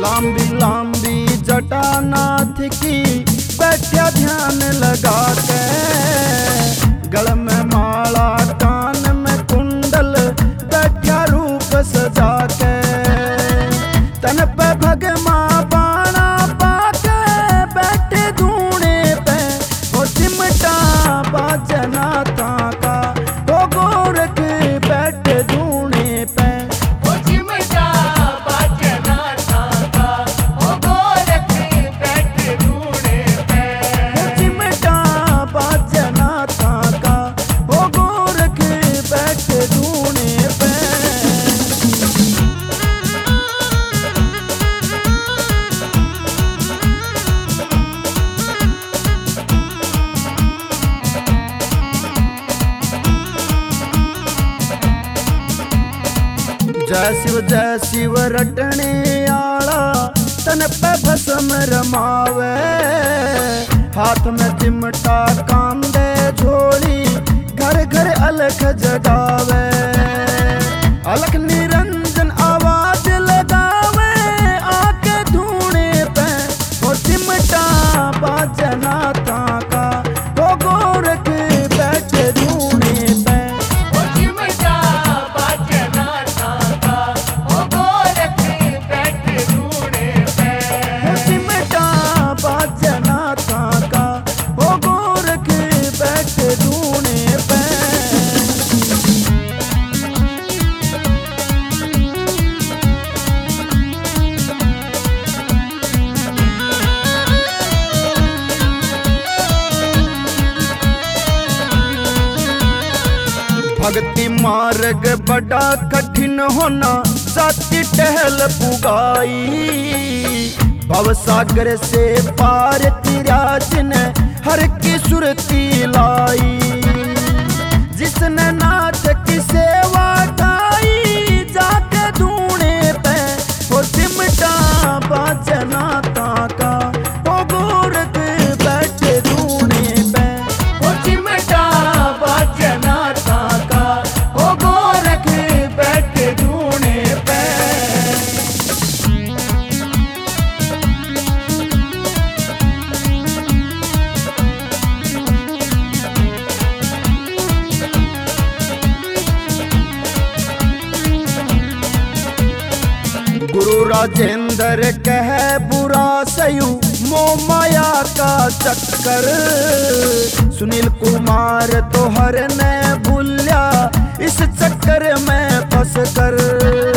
लांबी लांबी जटानाथ की बैठा ध्यान लगा के, गल में माला कान में कुंडल बैठा रूप सजा के, तन पे भगमा बाणा पाके बैठे धूणे पे, वो चिमटा बाजना ताका वो गोरख बैठे धूणे पे। वो चिमटा बाजना ताका वो गोरख बैठे धूणे पे। वो चिमटा बाजना ताका वो गोरख बैठे धूणे पे। जय शिव रटने आला तन पे भस्म रमावे, हाथ में चिमटा कांदे झोली घर घर अलख जगावे, अलख निरंजन आवाज लगावे आके धूणे पे, वो चिमटा बाजना ताका वो गोरख बैठे धूणे पे। वो चिमटा बाजना ताका वो गोरख बैठे धूणे पे। वो चिमटा बाजना ताका वो गोरख बैठे धूणे पे। भक्ति मार्ग बड़ा कठिन होना जाति टहल पुगाई, भव सागर से पार तिराज ने हर की सुरती लाई, जिसने नाथ की सेवा ढाई जाके धूणे पे, वो चिमटा बाजना ताका वो गोरख बैठे धूणे पे। वो चिमटा बाजना ताका वो गोरख बैठे धूणे पे। गुरु राजेंद्र कह बुरा सयु मोह माया का चक्कर, सुनील कुमार तो हर ने भूलिया इस चक्कर में फंस कर।